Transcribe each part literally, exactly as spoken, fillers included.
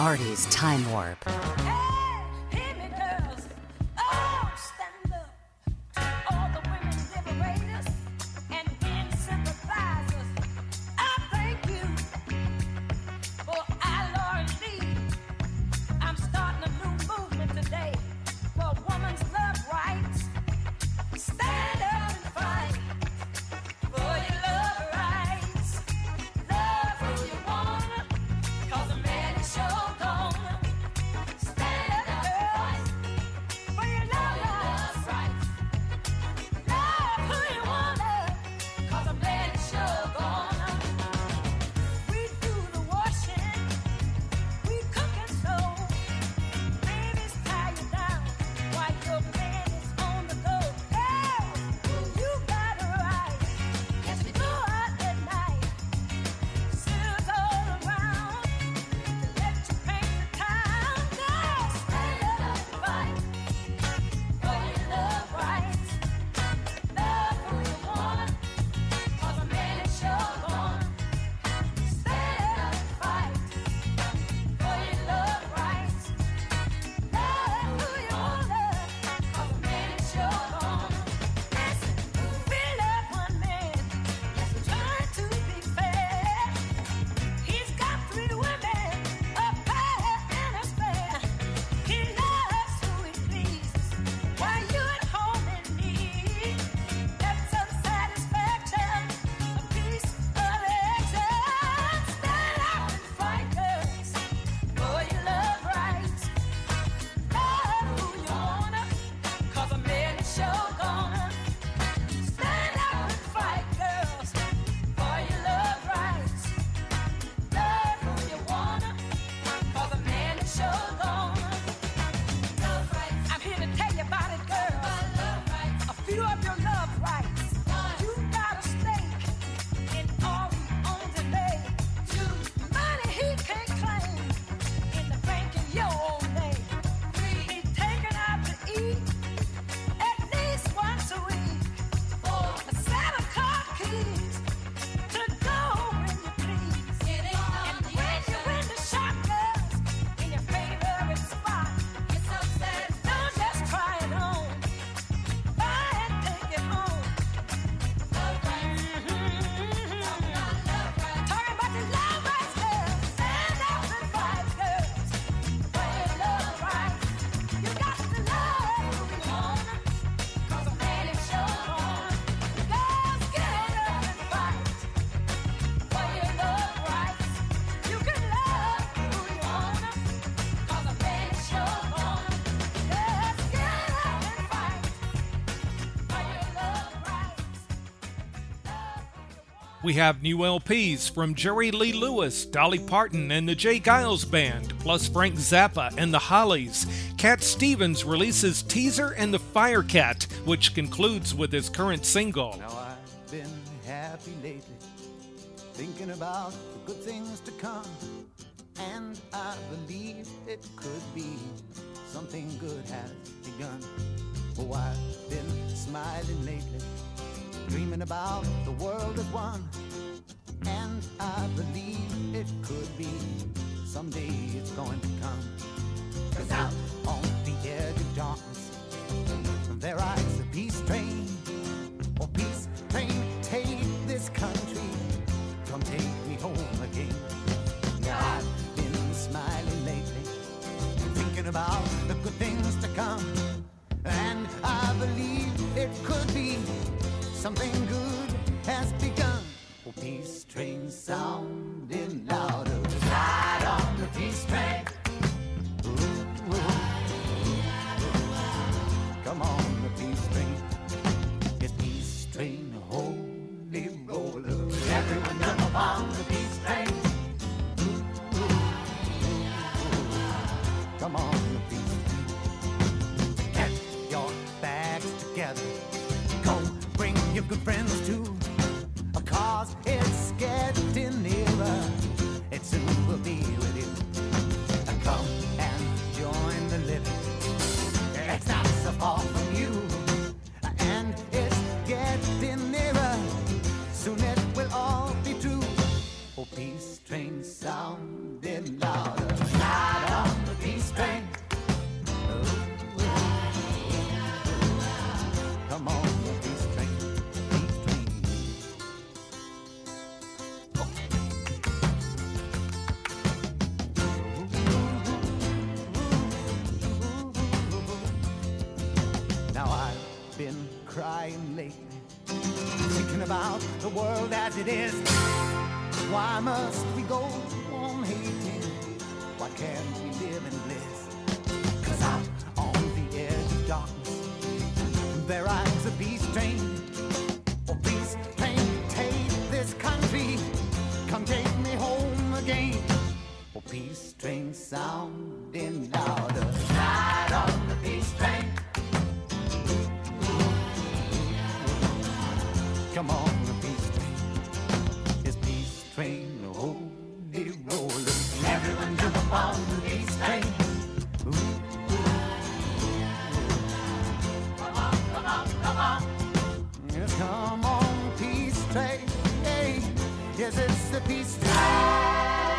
party's time warp. We have new L Ps from Jerry Lee Lewis, Dolly Parton, and the Jay Giles Band, plus Frank Zappa and the Hollies. Cat Stevens releases Teaser and the Firecat, which concludes with his current single. Now I've been happy lately, thinking about the good things to come, and I believe it could be something good has begun. Oh, I've been smiling lately, dreaming about the world as one, and I believe it could be someday it's going to come. 'Cause out on the edge of darkness there rides a peace train. Oh, peace train, take this country, come take me home again. Now I've been smiling lately, thinking about the good things to come, and I believe it could be something good has begun. Oh, peace train sounding louder, ride on the peace train. Ooh, ooh, ooh. Come on, the peace train. Yes, peace train, holy roller. Everyone jump on the peace train. Ooh, ooh, ooh. Come on, the peace train. Get your bags together. Bring your good friends too, cause it's getting nearer. It soon will be with you. Come and join the living. It's not so far from you, and it's getting nearer. Soon it will all be true. Oh, peace train sounding louder, louder. crying lately, thinking about the world as it is. Why must we go on hating? Why can't we live in bliss? 'Cause out on the edge of darkness there rides a peace train. Oh, peace train, take this country, come take me home again. Oh, peace train sounding louder, ride on the peace train. Come on, the peace train, this peace train, holy rollin'. Everyone jump up on the peace train. Ooh. Come on, come on, come on. Yes, come on, peace train. Hey, yes, it's the peace train.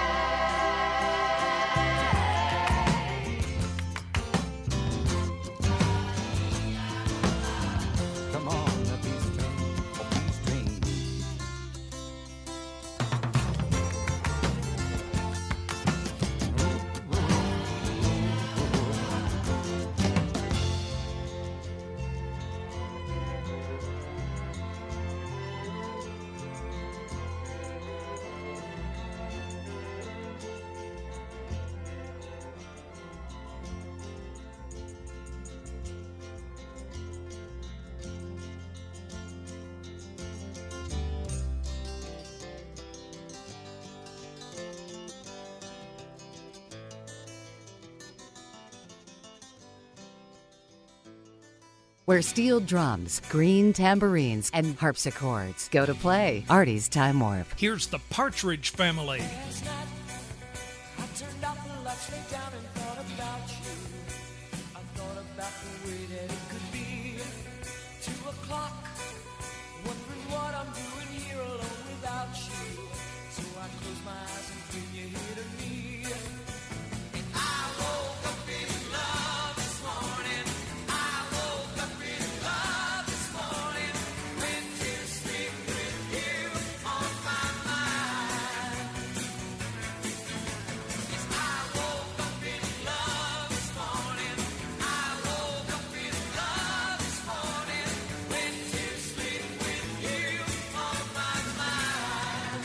Where steel drums, green tambourines, and harpsichords go to play. Artie's Time Warp. Here's the Partridge Family. Last night, I turned off the lights, lay down and thought about you. I thought about the way that it could be. Two o'clock, wondering what I'm doing here alone without you. So I close my eyes and bring you here to me. And I woke up in love this morning. I woke up in love this morning. Went to sleep with you on my mind. Yes, I woke up in love this morning. I woke up in love this morning. Went to sleep with you on my mind.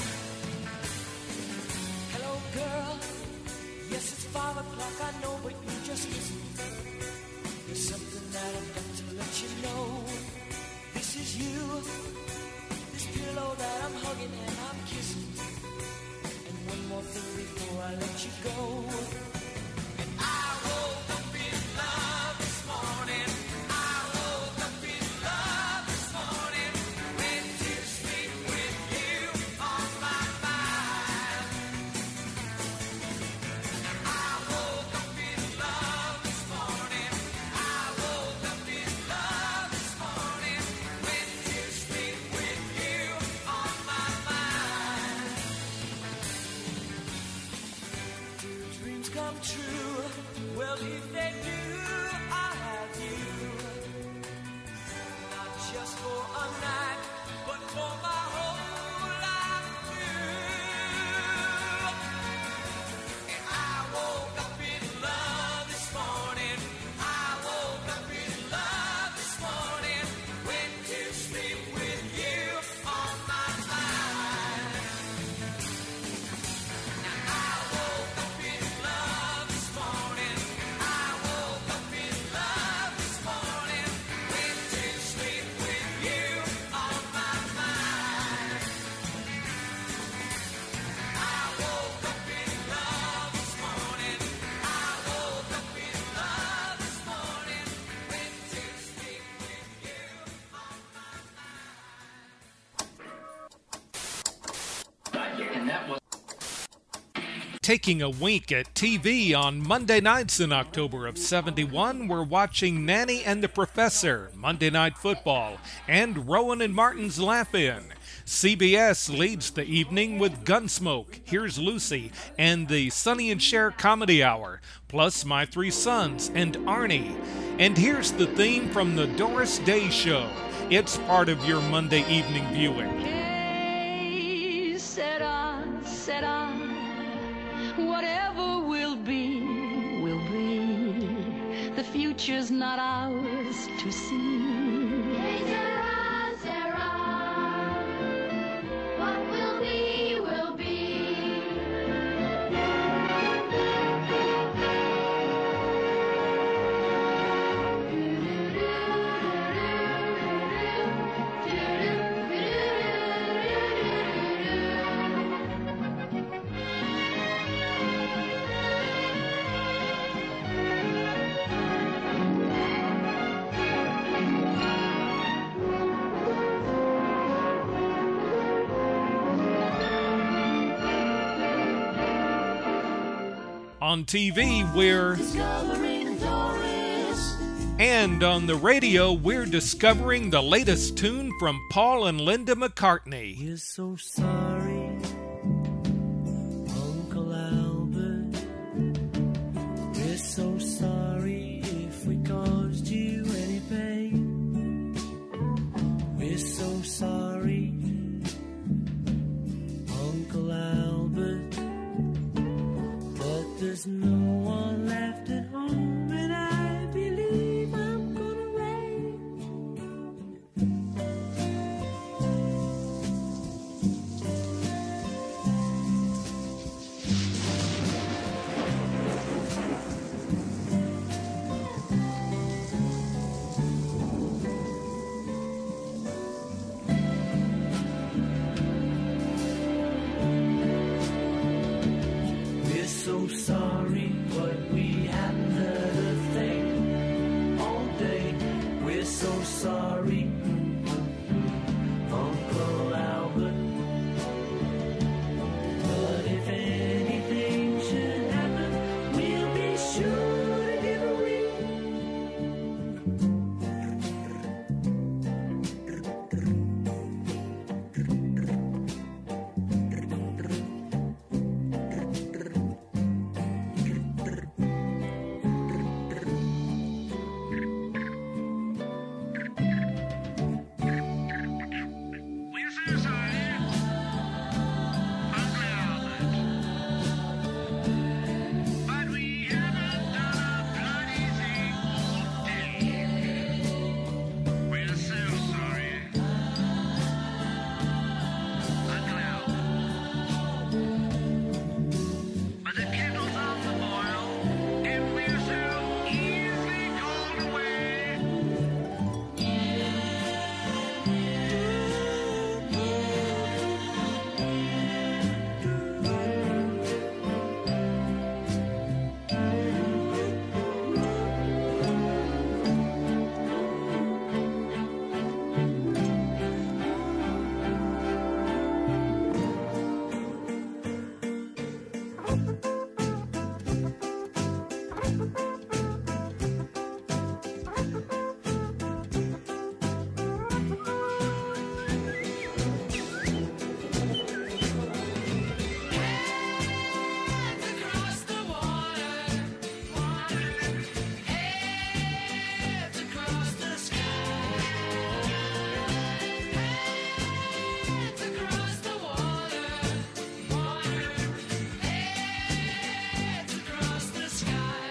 Hello, girl. Yes, it's five o'clock, I know, but you just listen. There's something that I've got to let you know. This is you, this pillow that I'm hugging and I'm kissing. And one more thing before I let you go. And I woke up in love this morning. I woke up in love this morning. Went to sleep with you on my mind. I woke up in love this morning. I woke up in love this morning. Went to sleep with you on my mind. Do dreams come true? Well, if they do, I have you. Not just for a night, but for my whole life through. And I woke up in love this morning. I woke up in love this morning. Went to sleep with you on my mind. Now I woke up in love this morning. I woke up in love this morning. Went to sleep with you on my mind. I woke up in love this morning. I woke up in love this morning. Went to sleep with you on my mind. Taking a wink at T V on Monday nights in October of seventy-one, we're watching Nanny and the Professor, Monday Night Football, and Rowan and Martin's Laugh-In. C B S leads the evening with Gunsmoke, Here's Lucy, and the Sonny and Cher Comedy Hour, plus My Three Sons and Arnie. And here's the theme from the Doris Day Show. It's part of your Monday evening viewing. Hey, said I, said I, whatever will be, will be. the future's not ours to see. Hey, Sarah, Sarah, what will be, will be. On T V, we're Discovering Doris. and on the radio, we're discovering the latest tune from Paul and Linda McCartney. We're so sorry, Uncle Albert. We're so sorry if we caused you any pain. We're so sorry, Uncle Albert. But there's no one left at home, and I believe I'm gonna rain. We're so sorry, but we haven't heard a thing all day. We're so sorry, Uncle Albert. But if anything should happen, we'll be sure to give a We're so sorry, Uncle Albert. But we haven't done a bloody thing all day. We're so sorry, Uncle Albert. But the kettle's on the boil, and we're so easily called away. Hands across the water, water. Hands across the sky. Hands across the water, water. Hands across the sky.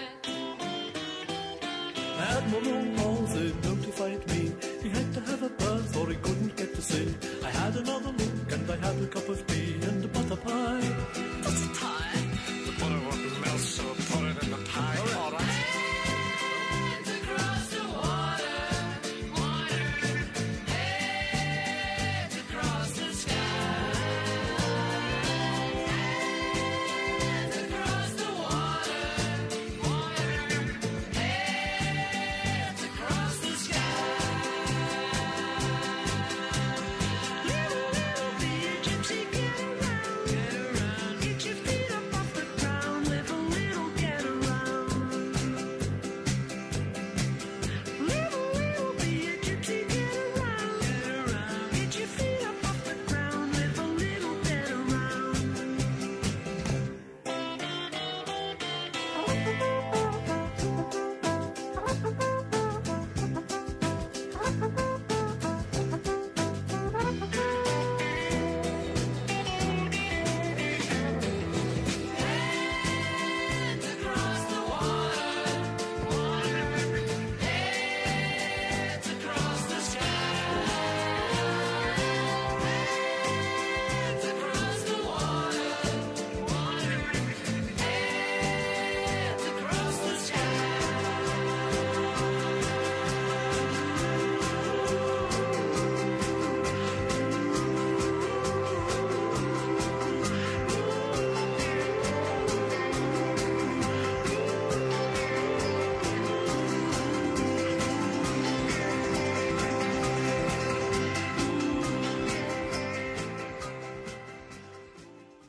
Admiral Halsey notified me he had to have a berth or he couldn't get to sea. I had another look and I had a cup of tea and a butter pie. What's a pie? The butter won't melt, so put it in the pie. All right. Hands across the water, water. Hands across the sky. Hands across the water, water. Hands across the sky. Little, little bee gypsy girl.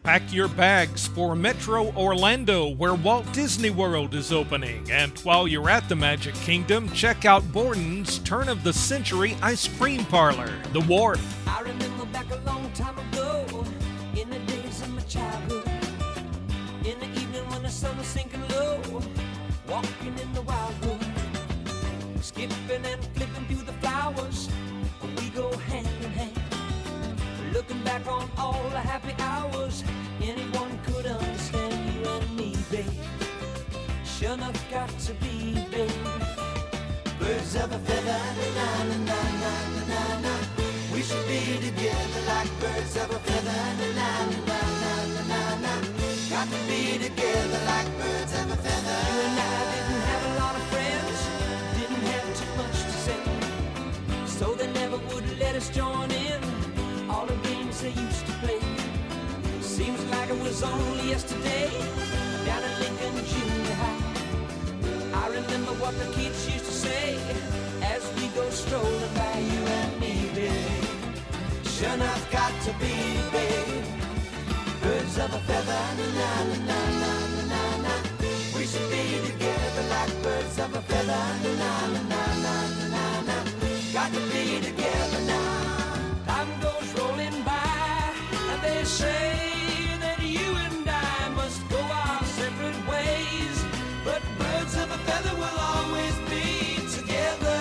Pack your bags for Metro Orlando, where Walt Disney World is opening. And while you're at the Magic Kingdom, check out Borden's Turn of the Century Ice Cream Parlor, The Wharf. I remember back a long time ago, in the days of my childhood, in the evening when the sun was sinking low, walking in the wildwood, skipping and flipping through the flowers, we go hand in hand. Looking back on all the happy hours, anyone could understand you and me, babe. Sure enough got to be, babe. Birds of a feather, na na na na na na na. We should be together like birds of a feather, na na na na na na na. Got to be together like birds of a feather. You and I didn't have a lot of friends, didn't have too much to say, so they never would let us join in all the games they used to play. Seems like it was only yesterday, down at Lincoln Junior High. I remember what the kids used to say as we go strolling by, you and me, babe. Sure enough got to be, babe. Birds of a feather, na na na na na na na. We should be together like birds of a feather, na na na na na na na. Got to be together now. Time goes rolling by, and they say that you and I must go our separate ways, but birds of a feather will always be together.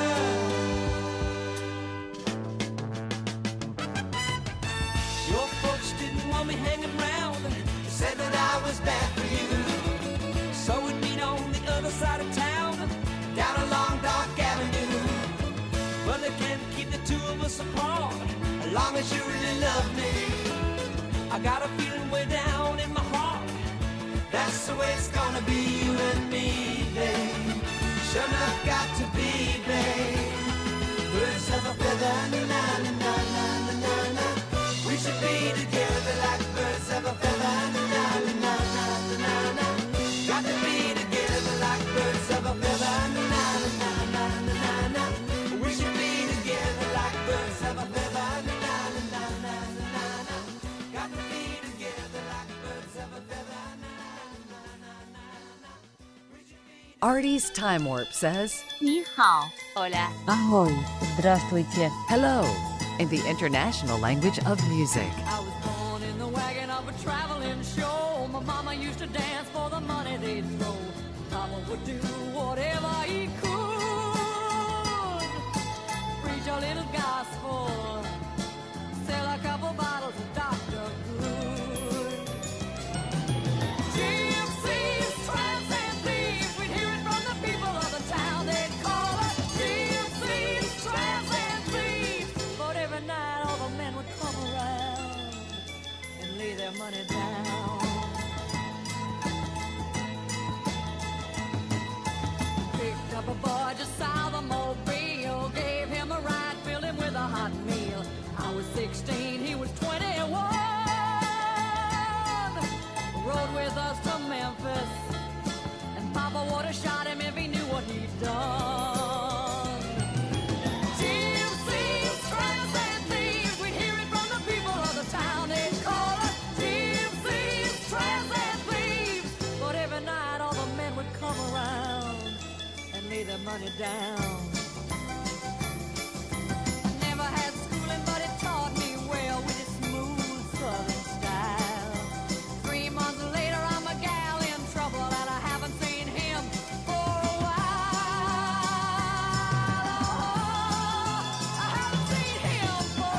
Your folks didn't want me hanging around, they said that I was bad for you, so we'd meet on the other side of town, down a long dark avenue. Well, they can't keep the two of us apart, as long as you really love me. I got a feeling way down in my heart, that's the way it's gonna be, you and me, babe. Sure enough got to be, babe. Birds of a feather, na na na na na na na. We should be together like birds of a feather, na na na na na na na. Got to be together like birds of a feather, na na na na na na na. We should be together like birds of a feather, na na na na na na. Got to be together like birds of a feather, na na na na na. We should be. Artie's Time Warp says 你好 Hola. Ahoy, здравствуйте. hello in the international language of music. I was born in the wagon of a traveling show. My mama used to dance for the money they'd throw. Papa would do whatever he could. Preach a little gospel, sell a couple bottles of Doctor Good. Gypsies, tramps, and thieves, we'd hear it from the people of the town. They'd call us gypsies, tramps, and thieves. But every night all the men would come around and lay their money down. Picked up a boy just south of Mobile, gave him a ride, filled him with a hot meal. I was sixteen, he was twenty-one. Rode with us to Memphis, and Papa would have shot him if he knew what he'd done. Gypsies, tramps, and thieves, we'd hear it from the people of the town. They'd call us gypsies, tramps, and thieves. But every night all the men would come around and lay their money down. I never had schooling, but it taught me well with its smooth southern style. Three months later, I'm a gal in trouble, and I haven't seen him for a while. Oh, I haven't seen him for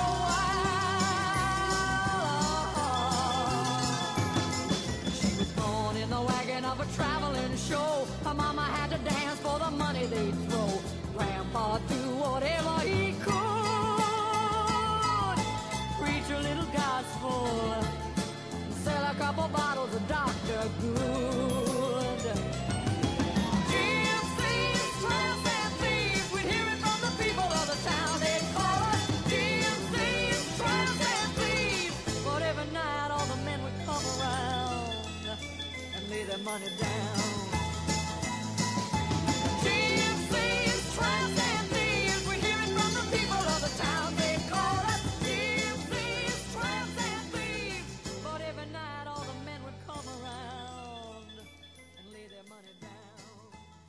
a while. She was born in the wagon of a traveling show. Her mama had to dance for the money they'd throw. Grandpa do whatever he could. Preach a little gospel, sell a couple bottles of Doctor Good. Gypsies, tramps, and thieves, we'd hear it from the people of the town. They'd call us gypsies, tramps, and thieves. But every night all the men would come around and lay their money down. Gypsies, tramps, and thieves, we'd hear it from the people of the town. They'd call us gypsies, tramps, and thieves. But every night all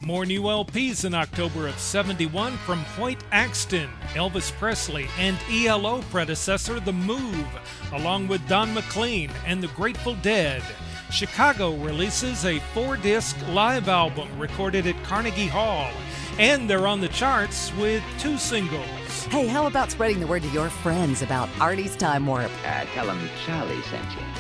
More new L Ps in October of seventy-one from Hoyt Axton, Elvis Presley, and E L O predecessor The Move, along with Don McLean and the Grateful Dead. Chicago releases a four-disc live album recorded at Carnegie Hall, and they're on the charts with two singles. Hey, how about spreading the word to your friends about Artie's Time Warp? Uh, tell them Charlie sent you.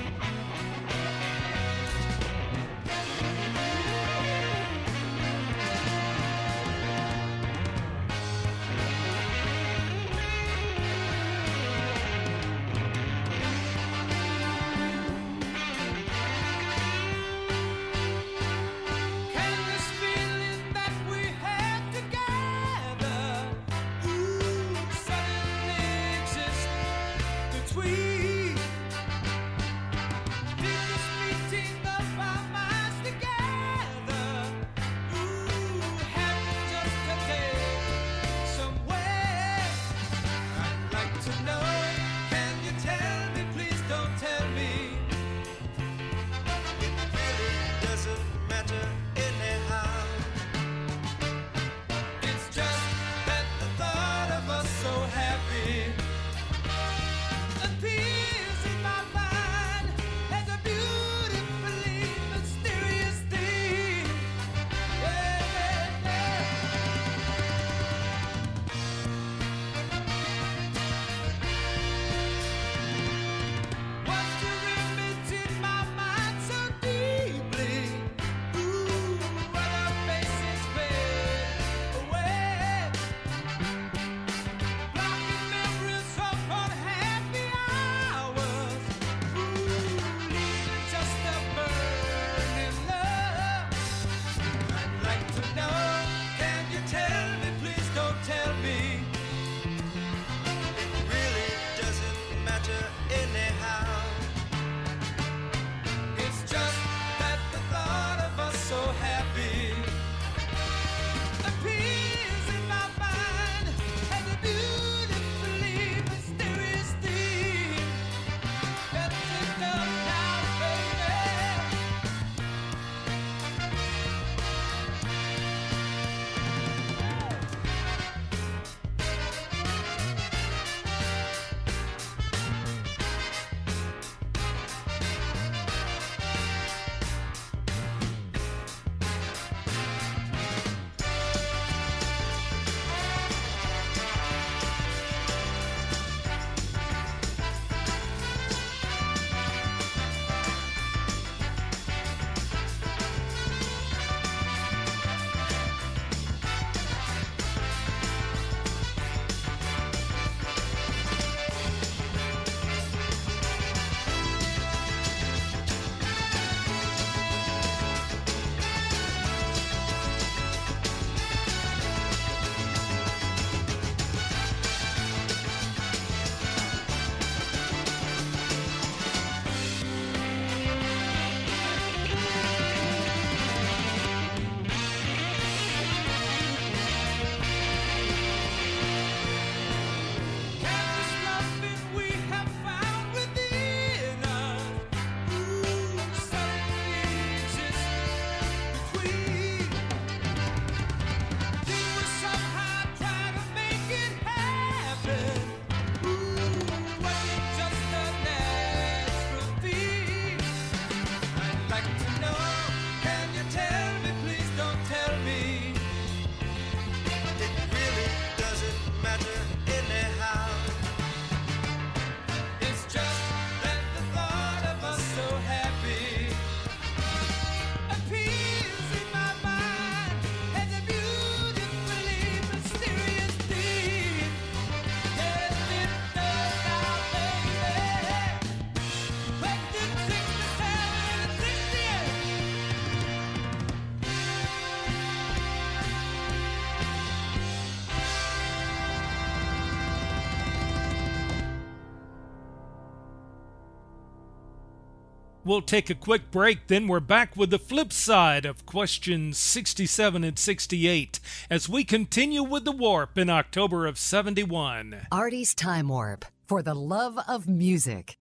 We'll take a quick break, then we're back with the flip side of questions sixty-seven and sixty-eight as we continue with the Warp in October of seventy-one. Artie's Time Warp, for the love of music.